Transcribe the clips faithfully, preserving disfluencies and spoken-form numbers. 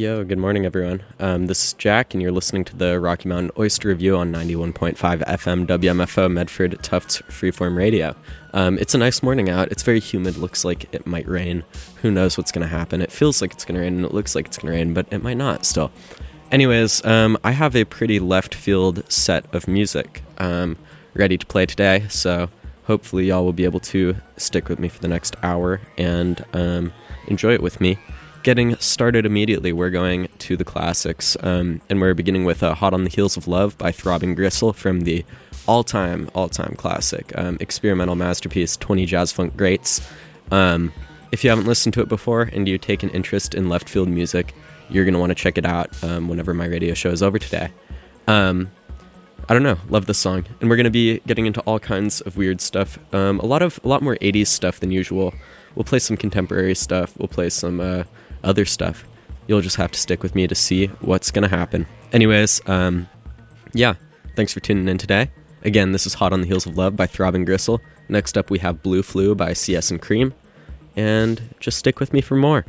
Yo, good morning, everyone. Um, this is Jack, and you're listening to the Rocky Mountain Oyster Review on ninety-one point five F M W M F O Medford Tufts Freeform Radio. Um, it's a nice morning out. It's very humid. Looks like it might rain. Who knows what's going to happen? It feels like it's going to rain, and it looks like it's going to rain, but it might not still. Anyways, um, I have a pretty left field set of music um, ready to play today, so hopefully y'all will be able to stick with me for the next hour and um, enjoy it with me. Getting started immediately, we're going to the classics, um, and we're beginning with uh, Hot on the Heels of Love by Throbbing Gristle from the all-time, all-time classic, um, experimental masterpiece, twenty Jazz Funk Greats. Um, if you haven't listened to it before and you take an interest in left field music, you're going to want to check it out um, whenever my radio show is over today. Um, I don't know, love this song, and we're going to be getting into all kinds of weird stuff, um, a lot of, a lot more eighties stuff than usual. We'll play some contemporary stuff, we'll play some uh, other stuff. You'll just have to stick with me to see what's gonna happen. Anyways, um, yeah, thanks for tuning in today. Again, this is Hot on the Heels of Love by Throbbing Gristle. Next up, we have Blue Flu by C S and Cream, and just stick with me for more.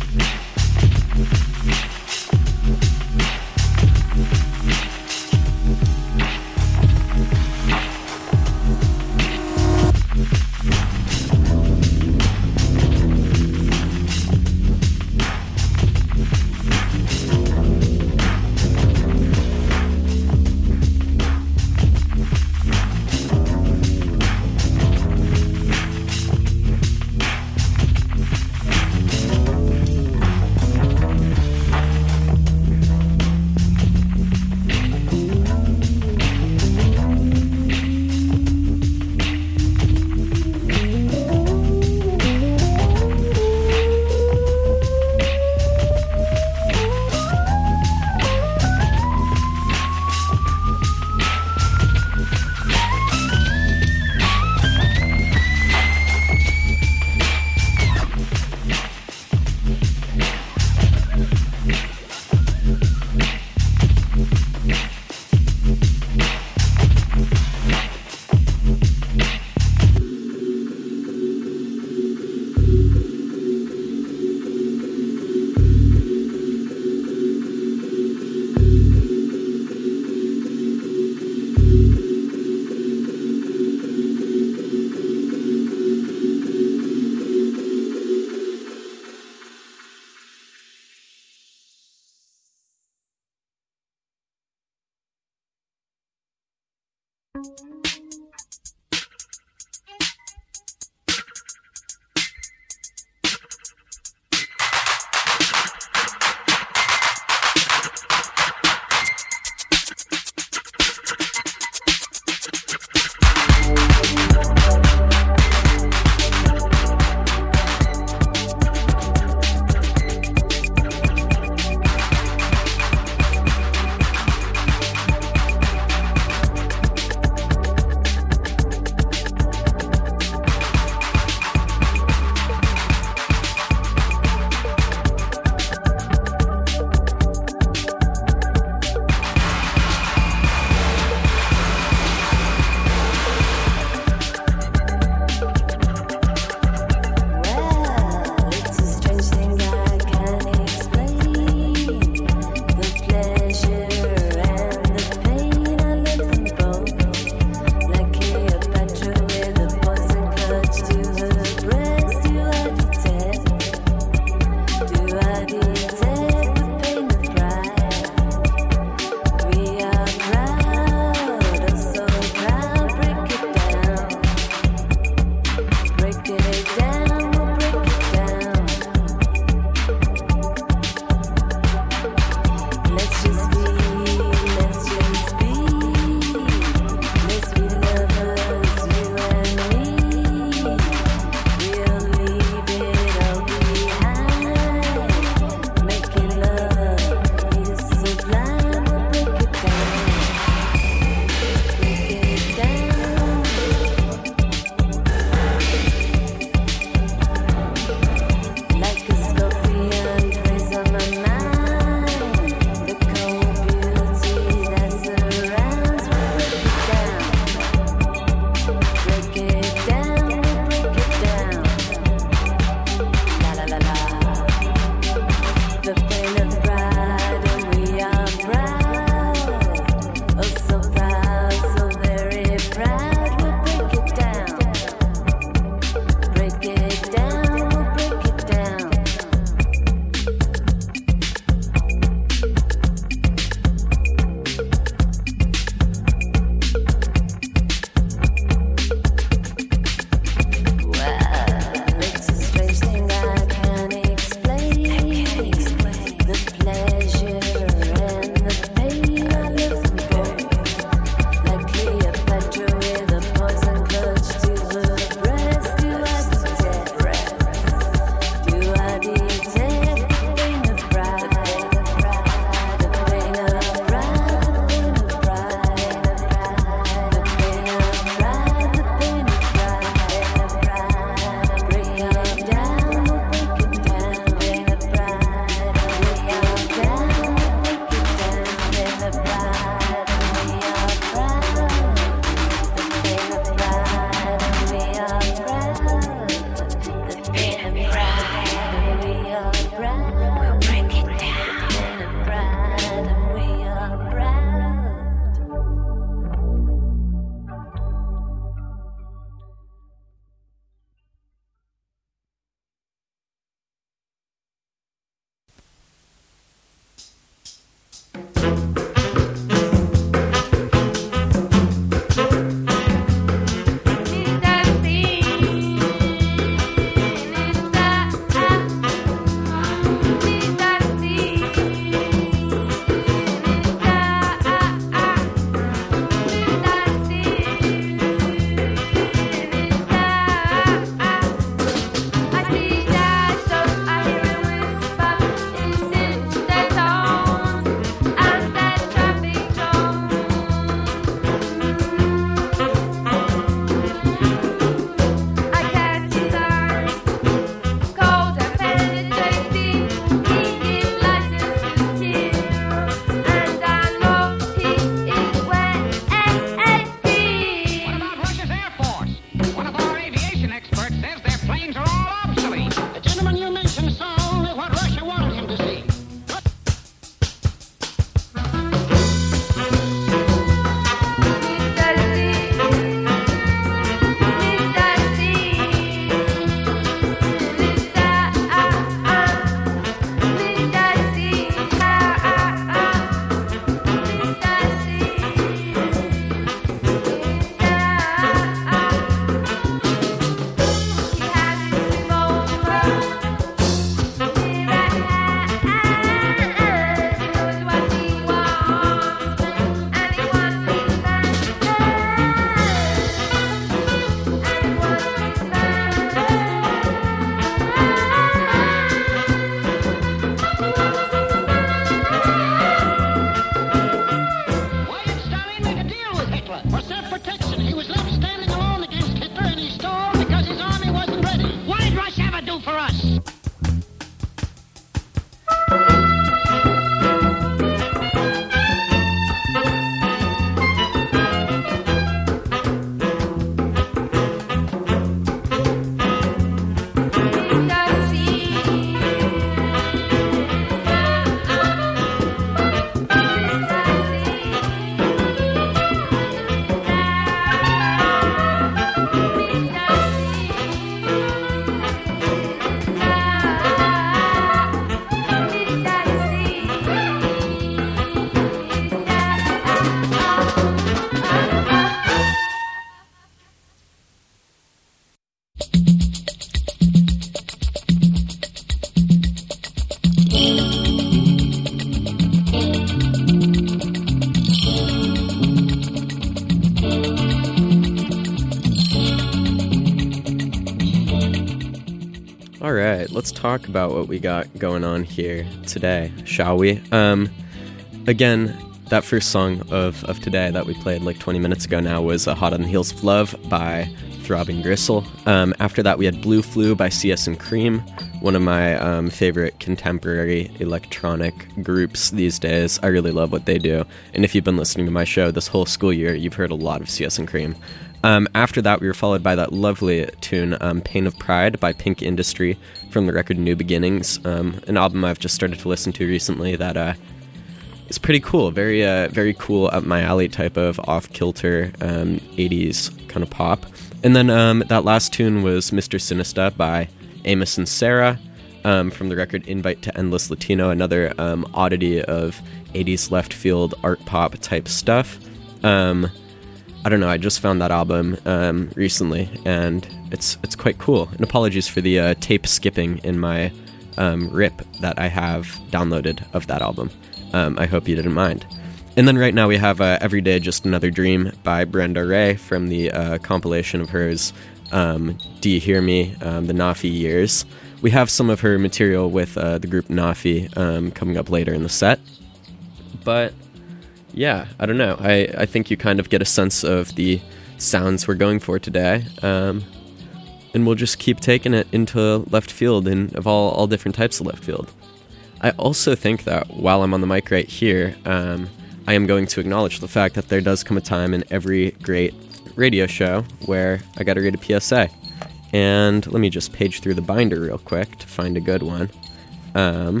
All right, let's talk about what we got going on here today, shall we? Um, again, that first song of, of today that we played like twenty minutes ago now was uh, Hot on the Heels of Love by Throbbing Gristle. Um, after that, we had Blue Flu by C S and Cream, one of my um, favorite contemporary electronic groups these days. I really love what they do. And if you've been listening to my show this whole school year, you've heard a lot of C S and Cream. Um, after that, we were followed by that lovely tune, um, Pain of Pride by Pink Industry from the record New Beginnings, um, an album I've just started to listen to recently that uh, is pretty cool, very uh, very cool, up my alley type of off-kilter um, eighties kind of pop. And then um, that last tune was Mister Sinista by Amos and Sarah um, from the record Invite to Endless Latino, another um, oddity of eighties left field art pop type stuff. Um, I don't know, I just found that album um, recently, and it's it's quite cool. And apologies for the uh, tape skipping in my um, rip that I have downloaded of that album. Um, I hope you didn't mind. And then right now we have uh, Every Day Just Another Dream by Brenda Ray from the uh, compilation of hers, um, Do You Hear Me, um, the Nafi years. We have some of her material with uh, the group Nafi um, coming up later in the set. But yeah, I don't know. I, I think you kind of get a sense of the sounds we're going for today. Um, and we'll just keep taking it into left field and of all, all different types of left field. I also think that while I'm on the mic right here, um, I am going to acknowledge the fact that there does come a time in every great radio show where I gotta read a P S A. And let me just page through the binder real quick to find a good one. Um,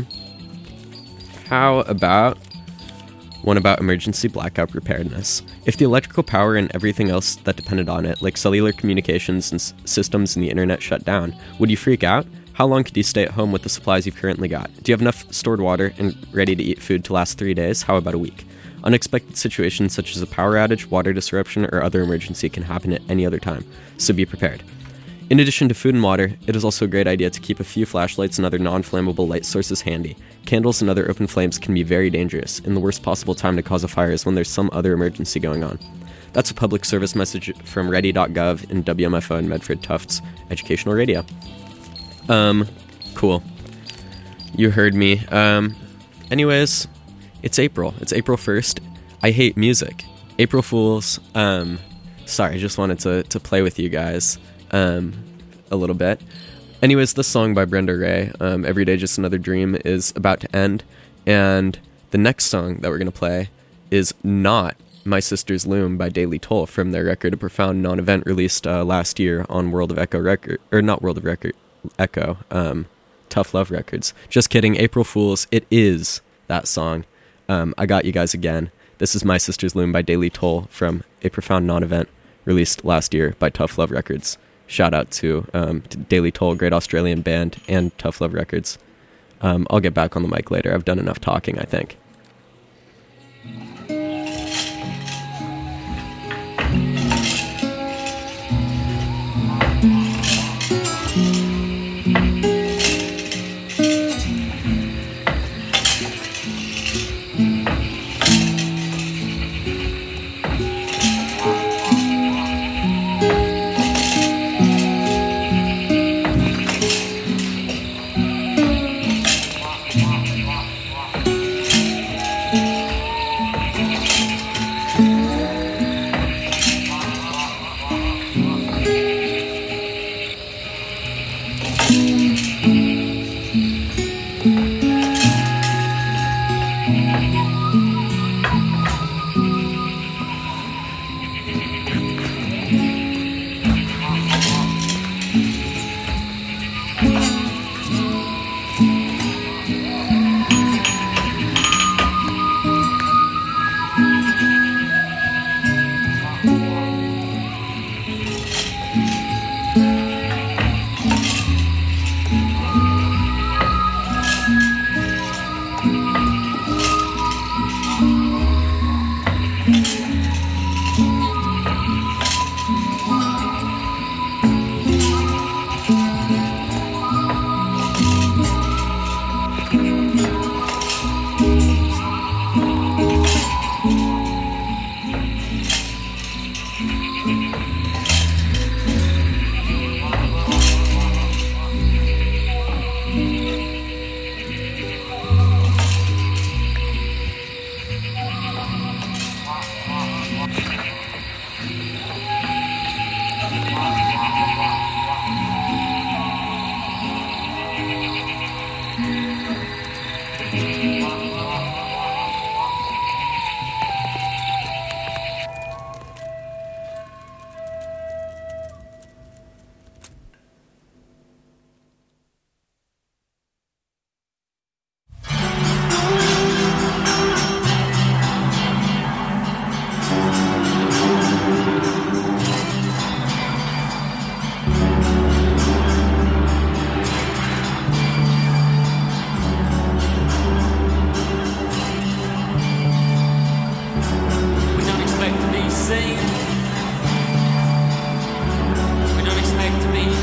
how about one about emergency blackout preparedness? If the electrical power and everything else that depended on it, like cellular communications and s- systems and the internet, shut down, would you freak out? How long could you stay at home with the supplies you've currently got? Do you have enough stored water and ready-to-eat food to last three days? How about a week? Unexpected situations such as a power outage, water disruption, or other emergency can happen at any other time, so be prepared. In addition to food and water, it is also a great idea to keep a few flashlights and other non-flammable light sources handy. Candles and other open flames can be very dangerous, and the worst possible time to cause a fire is when there's some other emergency going on. That's a public service message from ready dot gov and W M F O and Medford Tufts Educational Radio. Um, cool. You heard me. Um, anyways, it's April. It's April first. I hate music. April Fools. Um, sorry, I just wanted to, to play with you guys. Um, a little bit. Anyways, this song by Brenda Ray, um, Every Day Just Another Dream, is about to end, and the next song that we're going to play is not My Sister's Loom by Daily Toll from their record A Profound Non-Event, released uh, last year on World of Echo record, or not World of Record, Echo, um, Tough Love Records. Just kidding, April Fools, it is that song. Um, I got you guys again. This is My Sister's Loom by Daily Toll from A Profound Non-Event, released last year by Tough Love Records. Shout out to, um, to Daily Toll, great Australian band, and Tough Love Records. Um, I'll get back on the mic later. I've done enough talking, I think.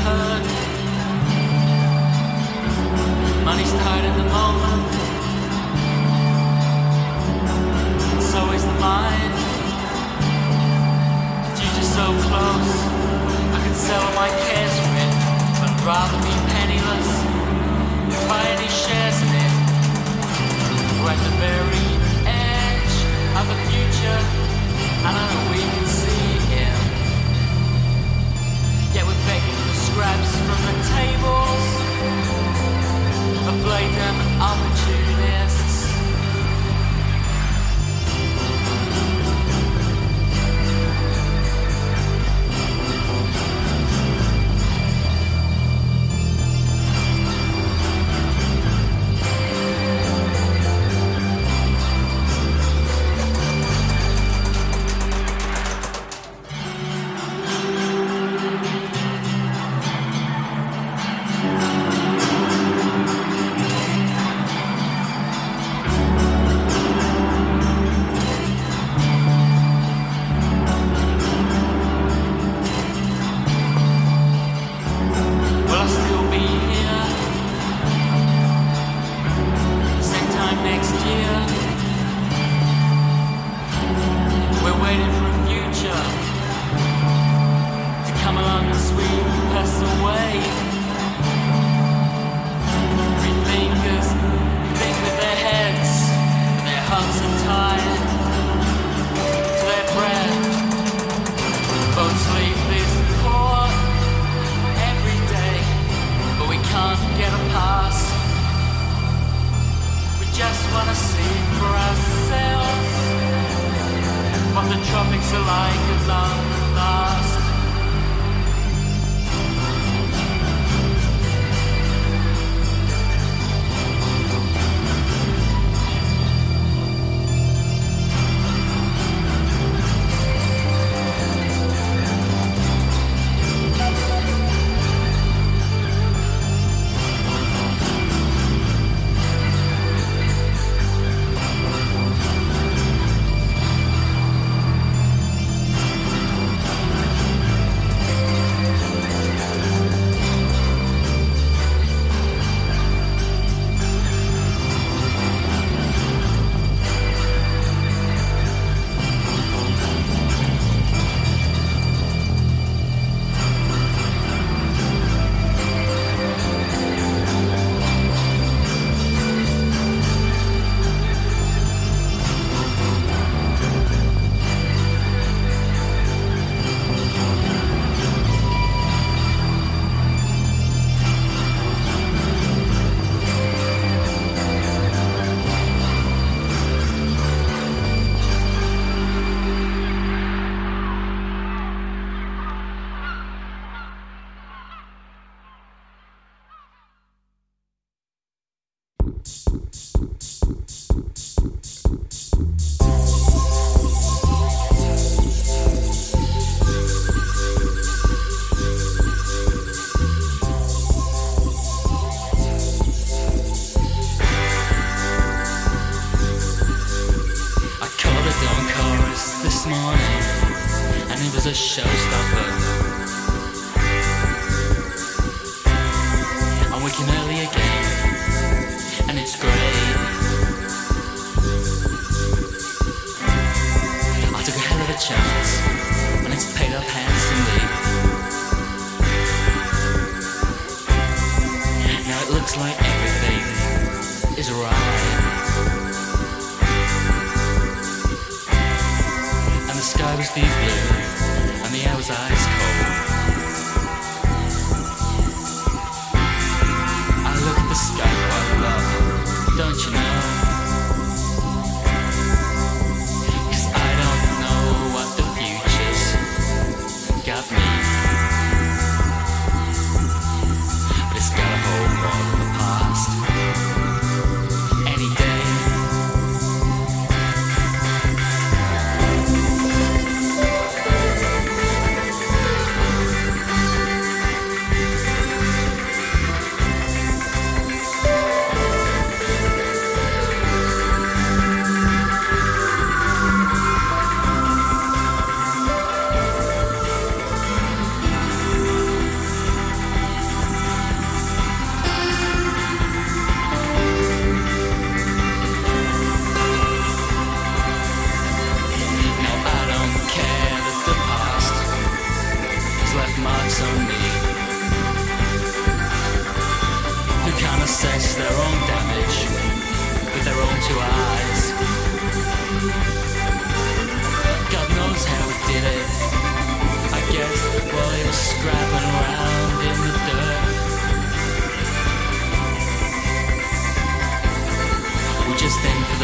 heard. Money's tight in the moment, so is the mind. The future's so close, I could sell all my cares for it, but I'd rather be penniless and buy any shares in it. We're at the very edge of the future, and I know we can see it. Yet we're begging for scraps from the tables of blatant opportunists.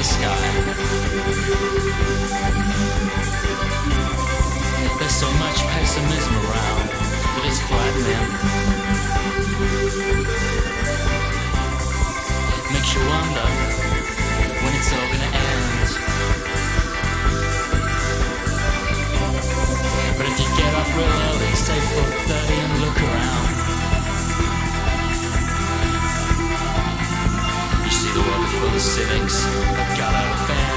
the sky. There's so much pessimism around that it's flattening. Makes you wonder when it's all gonna end. But if you get up real early, say four thirty and look around, you see the world full of cynics that got out of bed.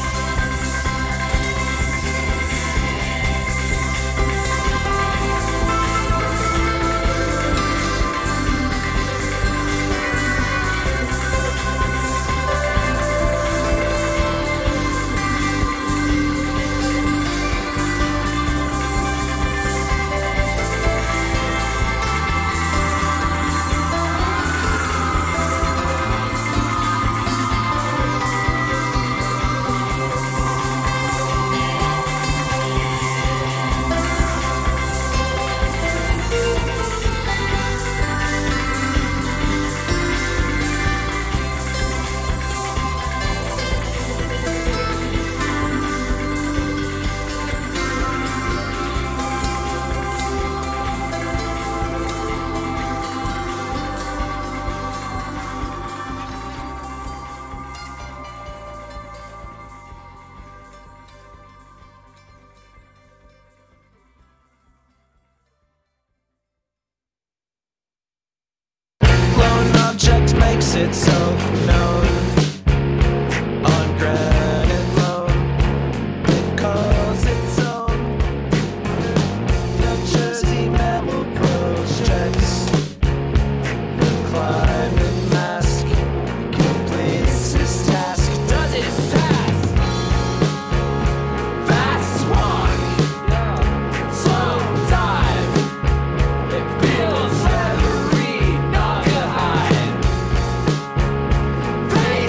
Itself known on granite loan, it calls its own. The Jersey Metal projects the climate mask, completes his task, does his task. Fast walk, slow dive, it feels every knock a high. Face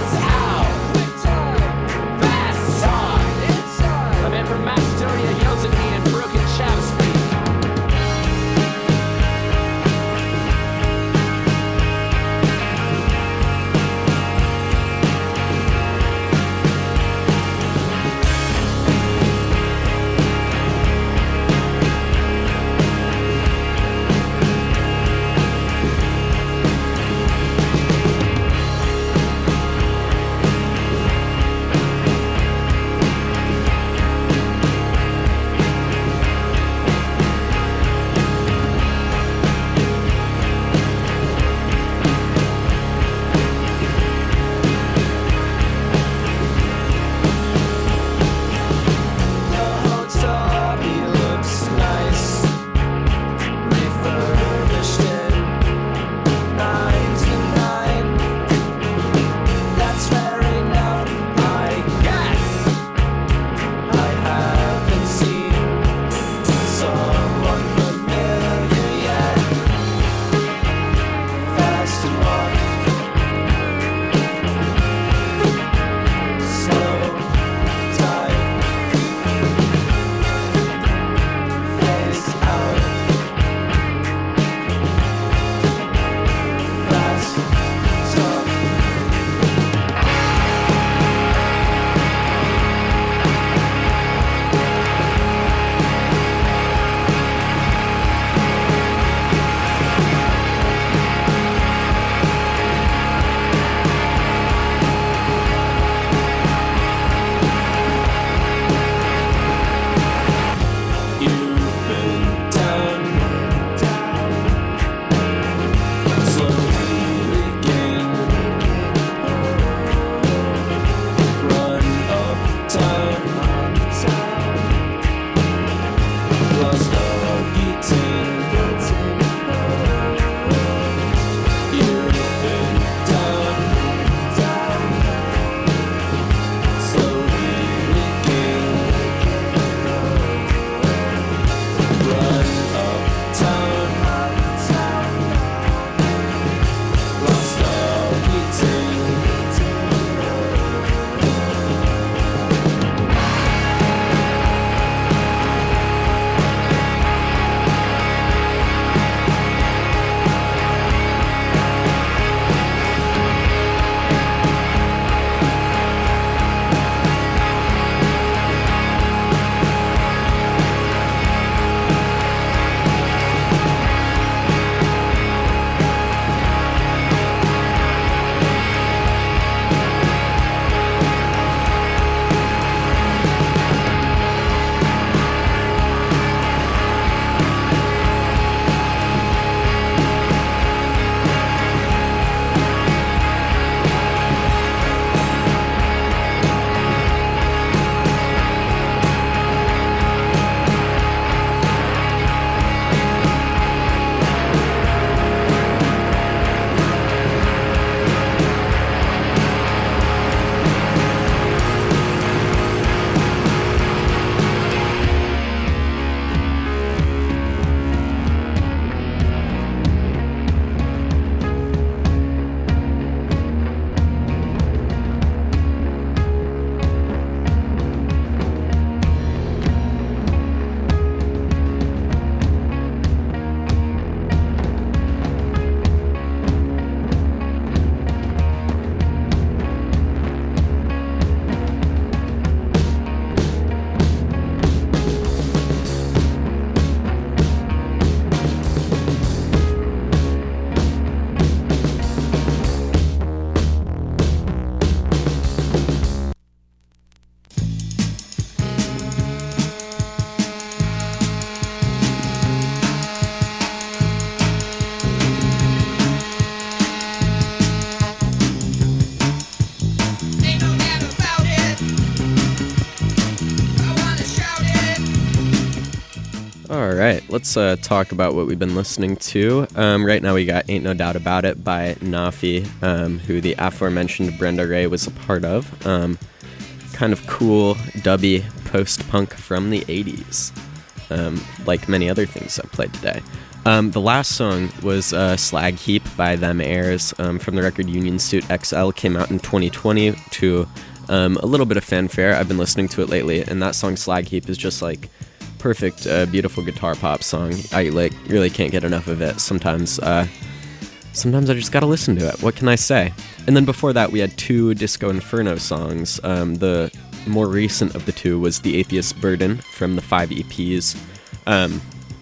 right, let's uh, talk about what we've been listening to. Um, right now we got Ain't No Doubt About It by Nafi, um, who the aforementioned Brenda Ray was a part of. Um, kind of cool, dubby post-punk from the eighties, um, like many other things I've played today. Um, the last song was uh, Slag Heap by Them Airs um, from the record Union Suit X L, came out in twenty twenty to um, a little bit of fanfare. I've been listening to it lately, and that song Slag Heap is just like perfect, uh, beautiful guitar pop song. I like really can't get enough of it. Sometimes, uh, sometimes I just gotta listen to it. What can I say? And then before that, we had two Disco Inferno songs. Um, the more recent of the two was The Atheist Burden from the five E Ps. Um,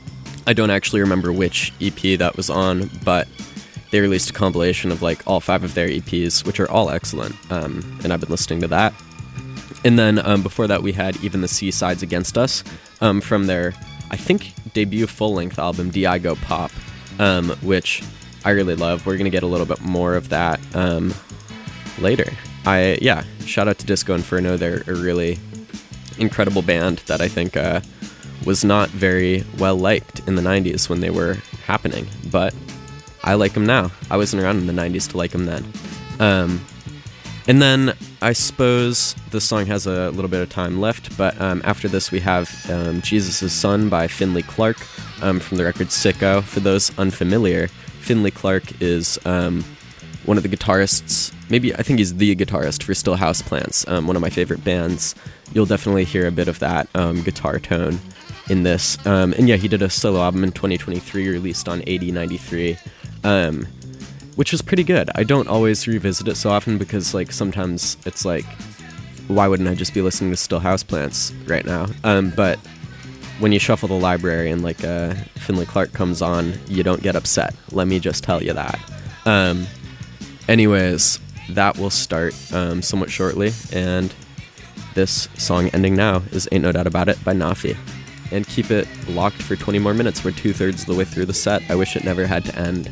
I don't actually remember which E P that was on, but they released a compilation of like all five of their E Ps, which are all excellent. Um, and I've been listening to that. And then um, before that, we had Even the Seasides Against Us um, from their, I think, debut full-length album, Diago Pop, um, which I really love. We're going to get a little bit more of that um, later. I Yeah, shout out to Disco Inferno. They're a really incredible band that I think uh, was not very well-liked in the nineties when they were happening, but I like them now. I wasn't around in the nineties to like them then. Um... And then I suppose the song has a little bit of time left, but um, after this we have um, Jesus' Son by Finley Clark um, from the record Sicko. For those unfamiliar, Finley Clark is um, one of the guitarists, maybe I think he's the guitarist for Still Houseplants, um, one of my favorite bands. You'll definitely hear a bit of that um, guitar tone in this. Um, and yeah, he did a solo album in twenty twenty-three, released on eighty ninety-three. Um, which was pretty good. I don't always revisit it so often because, like, sometimes it's like, why wouldn't I just be listening to Still Houseplants right now? Um, but when you shuffle the library and, like, uh, Finley Clark comes on, you don't get upset. Let me just tell you that. Um, anyways, that will start um, somewhat shortly, and this song ending now is Ain't No Doubt About It by Nafi. And keep it locked for twenty more minutes. We're two-thirds of the way through the set. I wish it never had to end.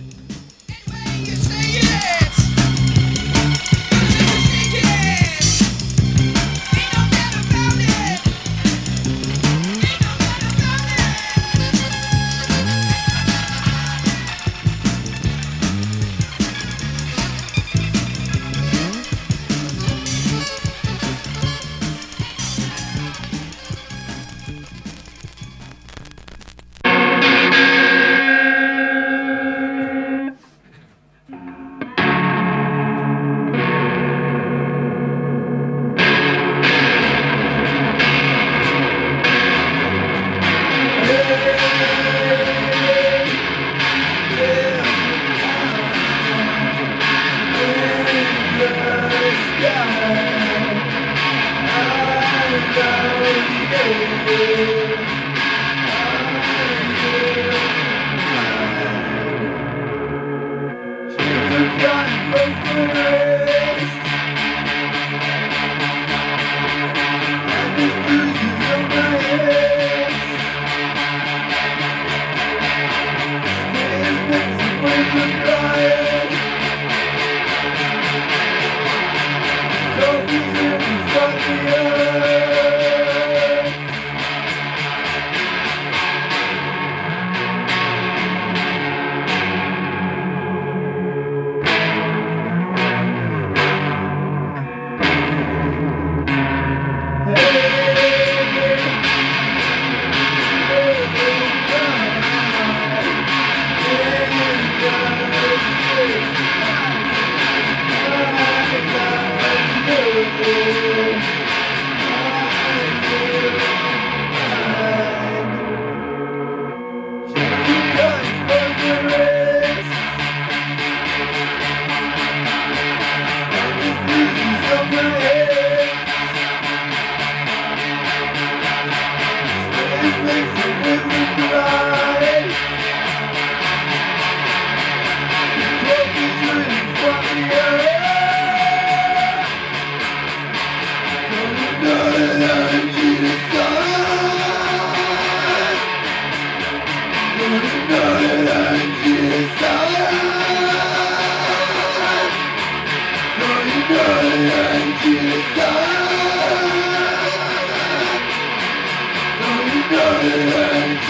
Don't you know that I'm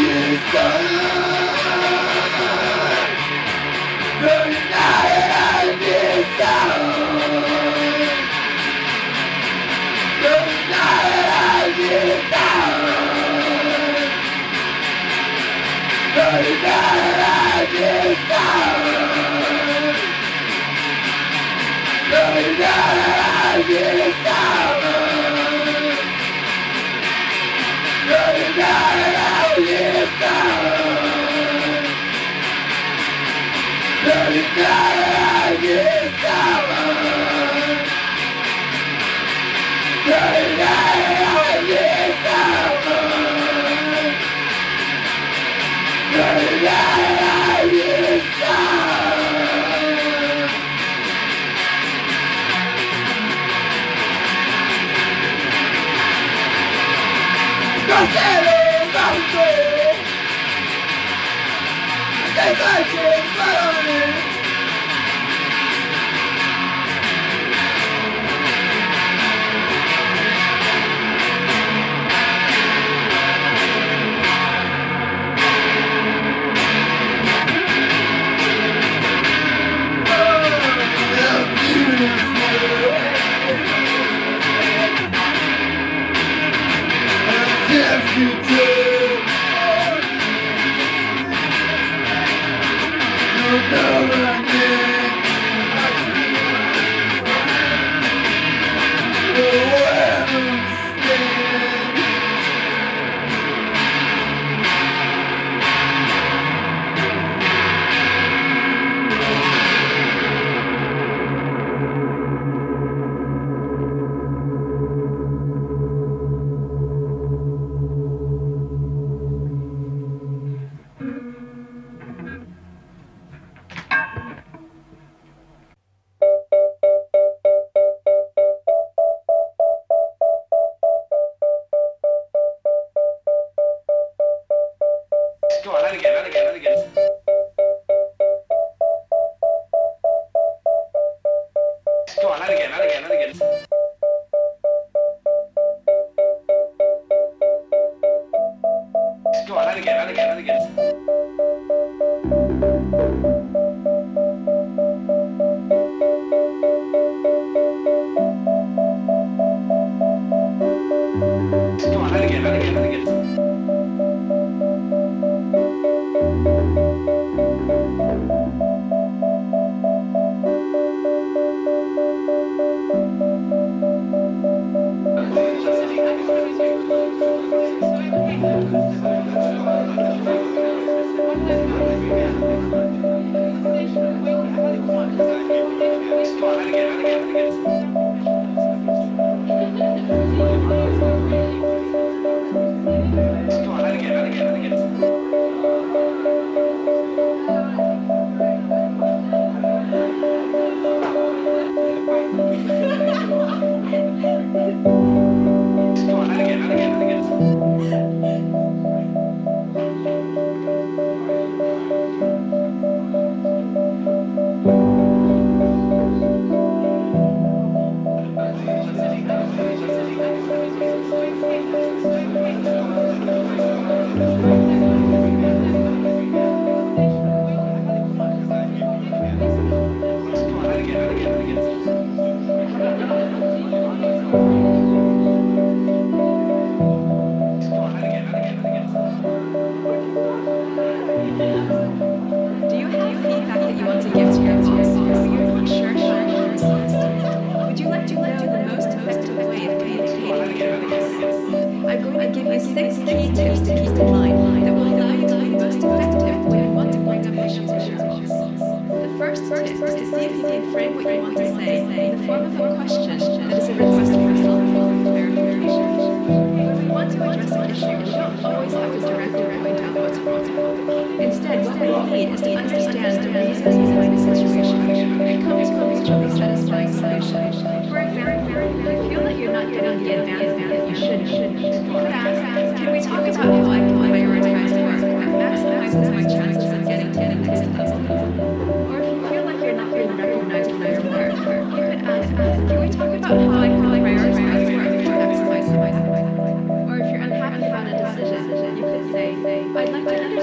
I'd like to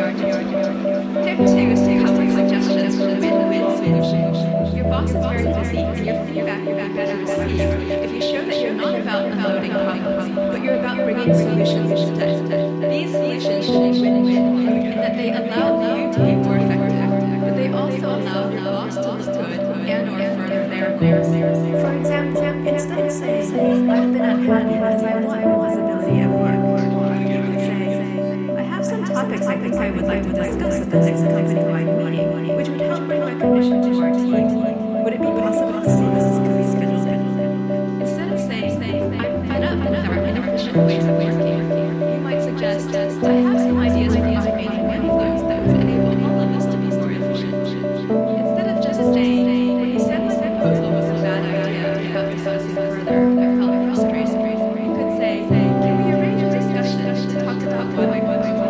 Tip two is to come with suggestions for win-win solutions. Your boss is very busy, and your feedback will be better received if you show that you're not about unloading problems, but you're about bringing solutions instead. These solutions should be win-win in that they allow you to be more effective, but they also allow your boss to look good and or further their goals. For example, instead of saying, I've been unhappy because I want more visibility at work, you could say, I have some topics I think I would like to discuss at the next company-wide meeting, which would help bring recognition to our team. Would it be possible to see this could be scheduled? Instead of saying, I'm fed up with our inefficient ways of working, you might suggest, I have some ideas for automating workflows that would enable all of us to be more efficient. Instead of just saying, when you said my proposal was a bad idea without discussing further or felt frustrated, you could say, can we arrange a discussion to talk about what I want to do?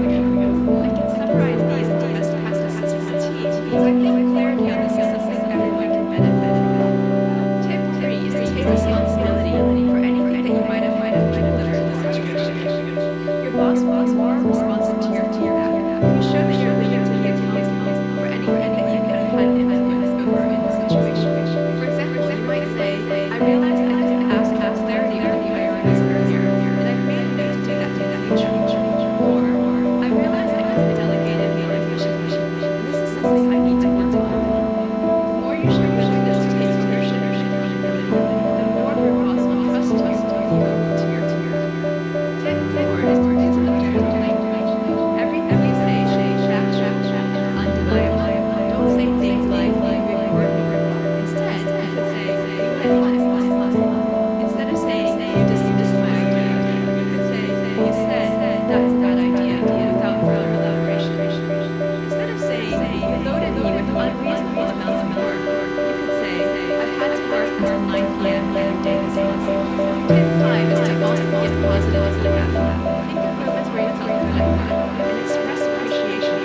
I can summarize these best practices to the team, because I think clarity on this is something everyone can benefit from. Tip three is to take responsibility for anything that you might have might have delivered in the situation. Your boss was more responsive to your feedback. You show that you're willing to be accountable for anything that you could have had influence over in the situation. For example, you might say, I realized I could ask for clarity on the priorities earlier, and I may have to do that in the future. Or, I realized I could delegate it more efficiently, and this is something I need to work on. The more you show willingness to take ownership and accountability, the more your boss will trust you to you to your team. Tip four is to participate in language. Every every say, say, shack, shack, shack, undeniable. Don't say things like, like, record, record. Instead, you could say, you had plus, plus, plus. Instead of saying, you dismissed my idea, you could say, you said, that's a bad idea, without further elaboration. Instead of saying, you loaded me with unreasonable amounts of work, you could say, I've had to work until nine p.m. every day this month. Tip five is to also give positive feedback. Think of moments where you felt good and express appreciation.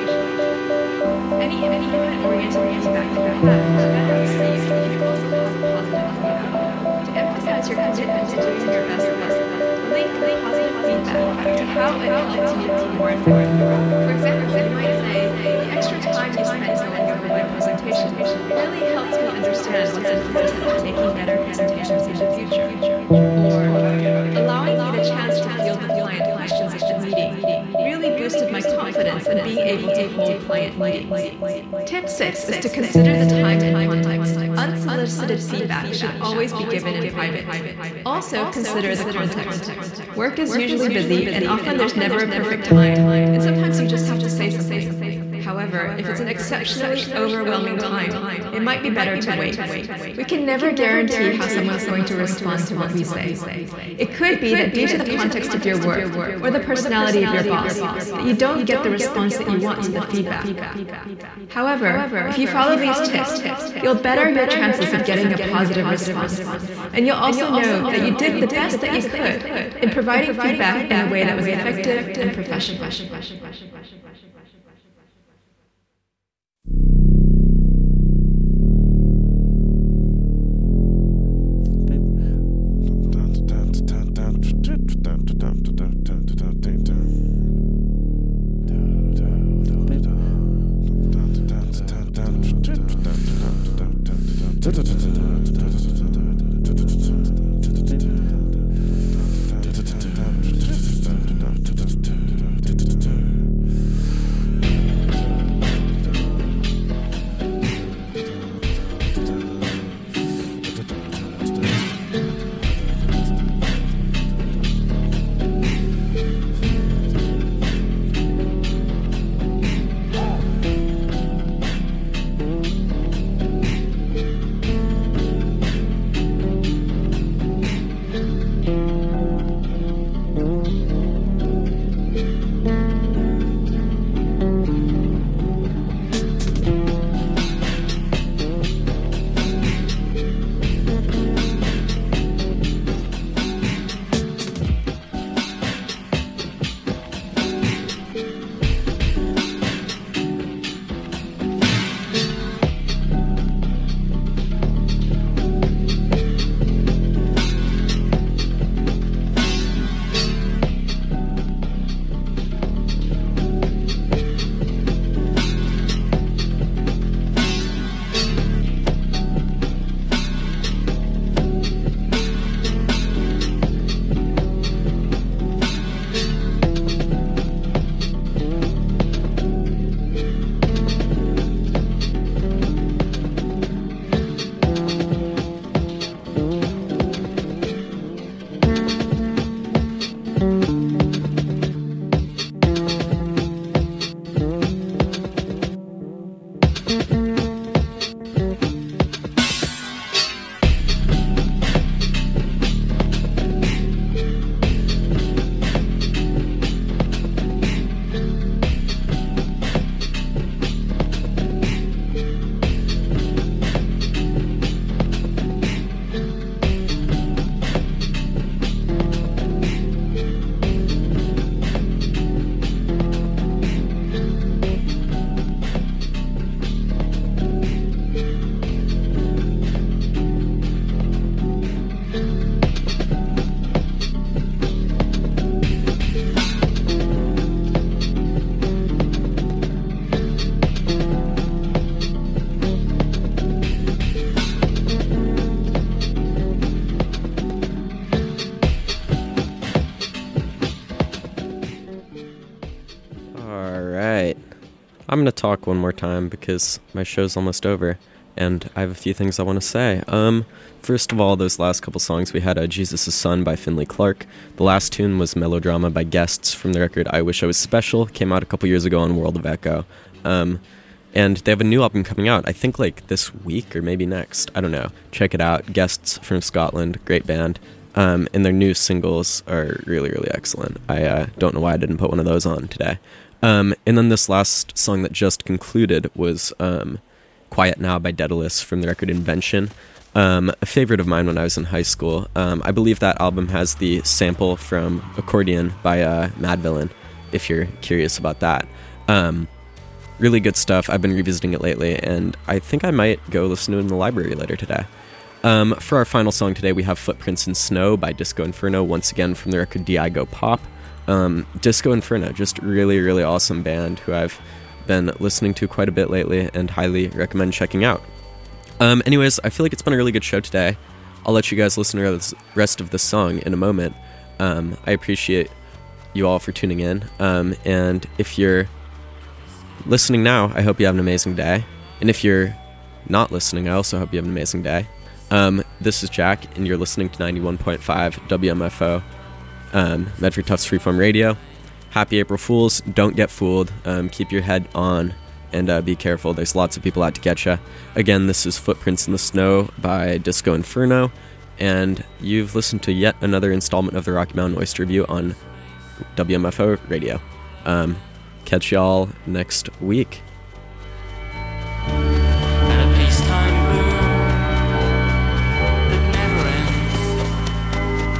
Any any human-oriented feedback you have is better received if you also have positive feedback. To emphasize your commitment to doing your best work, link the positive feedback to how it helps you to be more effective. For example, you might say, the extra time you spent going over my presentation really helped me understand what's important to making better presentations in the future. Or, allowing me the chance to field the client questions at the meeting really boosted my confidence in being able to hold client meetings. Tip six is to consider the time and context. Unsolicited feedback should always be given in private. Also, consider the context. Work is usually busy, and often there's never a perfect time, and sometimes you just have to say something. However, if it's an exceptionally overwhelming time, it might be better to wait. We can never guarantee how someone's going to respond to what we say. It could be that due to the context of your work or the personality of your boss, that you don't get the response that you want to the feedback. However, if you follow these tips, you'll better your chances of getting a positive response. And you'll also know that you did the best that you could in providing feedback in a way that was effective and professional. I'm going to talk one more time because my show's almost over, and I have a few things I want to say. Um, first of all, those last couple songs, we had uh, Jesus' Son by Finley Clark. The last tune was Melodrama by Guests from the record I Wish I Was Special. Came out a couple years ago on World of Echo. Um, and they have a new album coming out, I think like this week or maybe next. I don't know. Check it out. Guests from Scotland, great band. Um, and their new singles are really, really excellent. I uh, don't know why I didn't put one of those on today. Um, and then this last song that just concluded was um, Quiet Now by Daedalus from the record Invention. Um, a favorite of mine when I was in high school. Um, I believe that album has the sample from Accordion by uh, Madvillain, if you're curious about that. Um, really good stuff. I've been revisiting it lately, and I think I might go listen to it in the library later today. Um, for our final song today, we have Footprints in Snow by Disco Inferno, once again from the record D I Go Pop. Um, Disco Inferno, just really, really awesome band who I've been listening to quite a bit lately and highly recommend checking out. Um, anyways, I feel like it's been a really good show today. I'll let you guys listen to the rest of the song in a moment. Um, I appreciate you all for tuning in. Um, and if you're listening now, I hope you have an amazing day. And if you're not listening, I also hope you have an amazing day. Um, this is Jack, and you're listening to ninety-one point five W M F O, um, Medford Tufts Freeform Radio. Happy April Fools. Don't get fooled. Um, keep your head on and uh, be careful. There's lots of people out to get you. Again, this is Footprints in the Snow by Disco Inferno, and you've listened to yet another installment of the Rocky Mountain Oyster Review on W M F O Radio. Um, catch y'all next week. And a peacetime boom that never ends.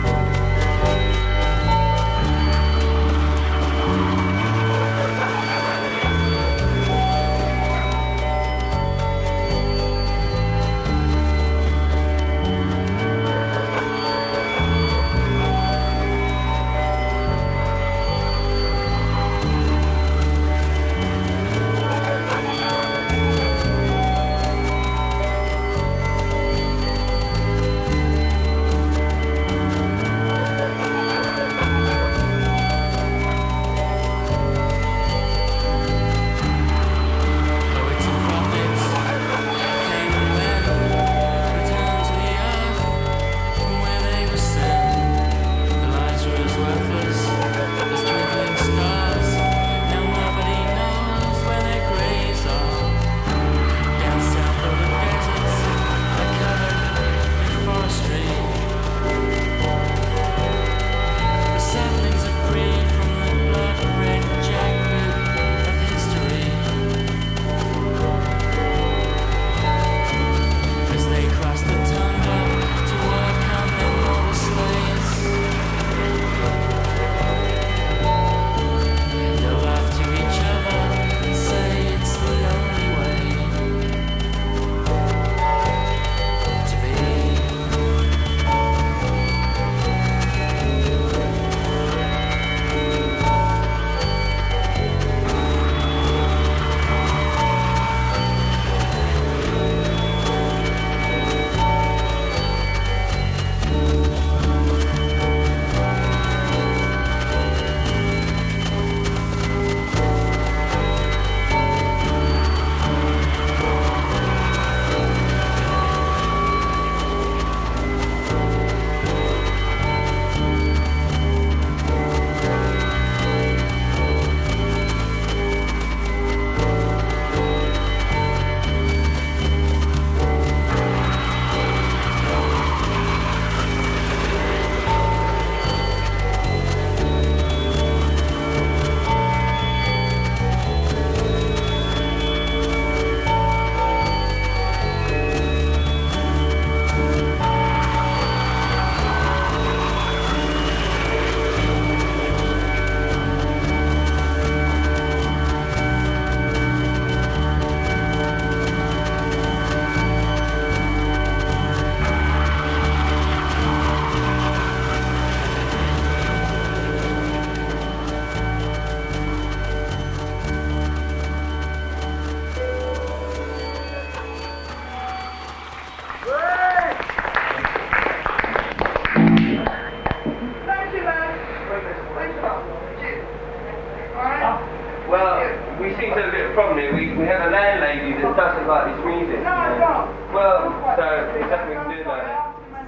fantastic about his music. You know? Well, so there's nothing we can do about it.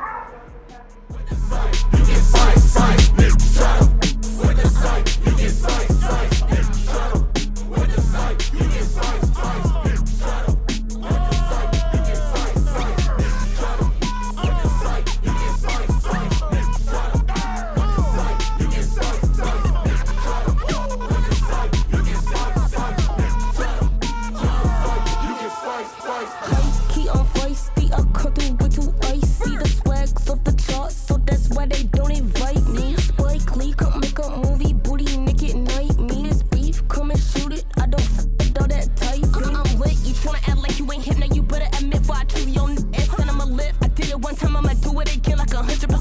You can fight, fight, Nick Shadow. With the sight, you can fight, fight, Nick Shadow. With the sight, you can fight, fight, Nick Shadow. With the sight, you can fight, fight, Nick Shadow. With the sight, you can fight, fight, Nick Shadow. With the sight, you can fight, fight, Nick Shadow. With the sight, you can fight, fight, Nick Shadow. You can fight, fight. Key on feisty, I come through way too icy. The swags off the charts, so that's why they don't invite me. Spike Lee, come make a movie, booty naked night. Me, this beef, come and shoot it. I don't f with all that type. I'm, I'm lit, you tryna act like you ain't hip. Now you better admit, for I choose you on the S and I'ma live. I did it one time, I'ma do it again like a hundred.